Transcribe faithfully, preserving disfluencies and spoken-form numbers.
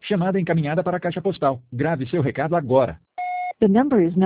Chamada encaminhada para a caixa postal. Grave seu recado agora. The number is not